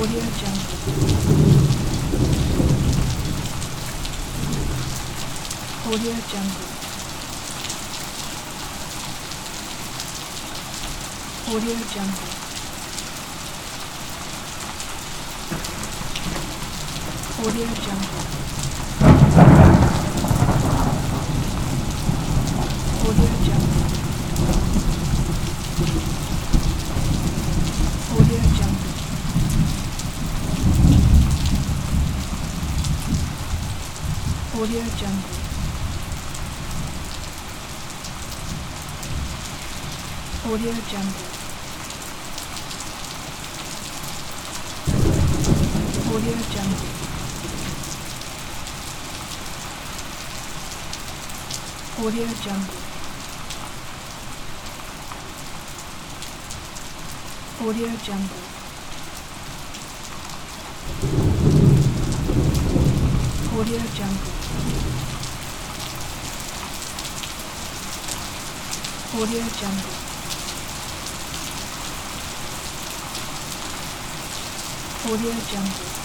Audio Jungle. Audio Jungle. Audio Jungle. Audio Jungle. Audio Jungle. Audio Jungle. Audio Jungle. Audio Jungle. Audio Jungle. Audio Jungle. Audio Jungle. Audio Jungle. Audio Jungle. Audio Jungle.